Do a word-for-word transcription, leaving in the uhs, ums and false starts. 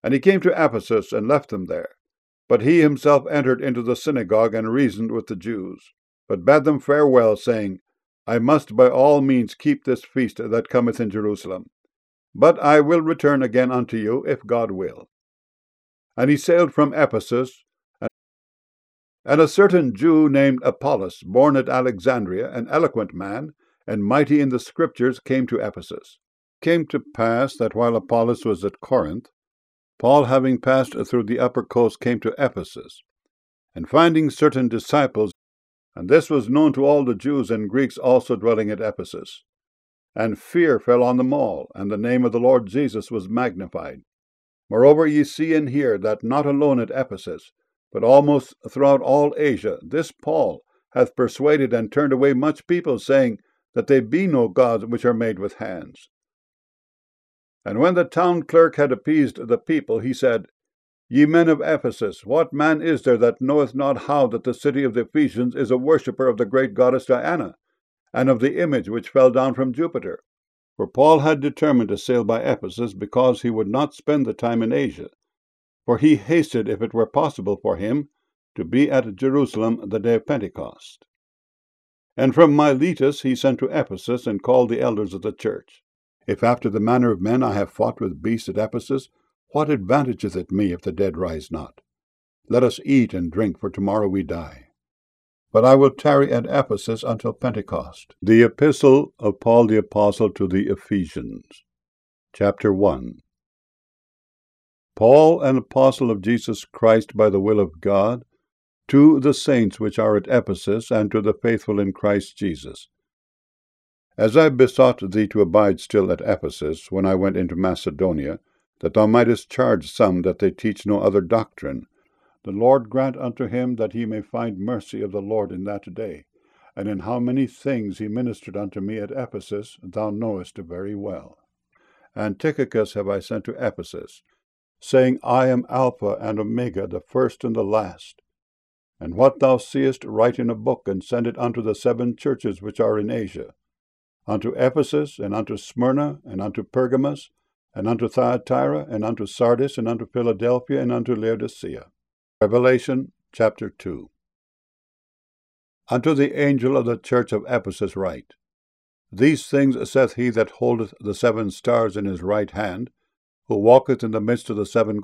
And he came to Ephesus and left them there. But he himself entered into the synagogue and reasoned with the Jews, but bade them farewell, saying, I must by all means keep this feast that cometh in Jerusalem. But I will return again unto you, if God will. And he sailed from Ephesus, and a certain Jew named Apollos, born at Alexandria, an eloquent man, and mighty in the Scriptures, came to Ephesus. It came to pass that while Apollos was at Corinth, Paul, having passed through the upper coast, came to Ephesus, and finding certain disciples, and this was known to all the Jews and Greeks also dwelling at Ephesus, and fear fell on them all, and the name of the Lord Jesus was magnified. Moreover, ye see and hear that not alone at Ephesus, but almost throughout all Asia, this Paul hath persuaded and turned away much people, saying that they be no gods which are made with hands. And when the town clerk had appeased the people, he said, Ye men of Ephesus, what man is there that knoweth not how that the city of the Ephesians is a worshipper of the great goddess Diana, and of the image which fell down from Jupiter? For Paul had determined to sail by Ephesus, because he would not spend the time in Asia, for he hasted, if it were possible for him, to be at Jerusalem the day of Pentecost. And from Miletus he sent to Ephesus, and called the elders of the church. If after the manner of men I have fought with beasts at Ephesus, what advantageth it me if the dead rise not? Let us eat and drink, for tomorrow we die. But I will tarry at Ephesus until Pentecost. The Epistle of Paul the Apostle to the Ephesians. Chapter one. Paul, an apostle of Jesus Christ by the will of God, to the saints which are at Ephesus, and to the faithful in Christ Jesus. As I besought thee to abide still at Ephesus, when I went into Macedonia, that thou mightest charge some that they teach no other doctrine, the Lord grant unto him that he may find mercy of the Lord in that day. And in how many things he ministered unto me at Ephesus, thou knowest very well. And Tychicus have I sent to Ephesus, saying, I am Alpha and Omega, the first and the last. And what thou seest, write in a book, and send it unto the seven churches which are in Asia, unto Ephesus, and unto Smyrna, and unto Pergamos, and unto Thyatira, and unto Sardis, and unto Philadelphia, and unto Laodicea. Revelation chapter two. Unto the angel of the church of Ephesus write, These things saith he that holdeth the seven stars in his right hand, who walketh in the midst of the seven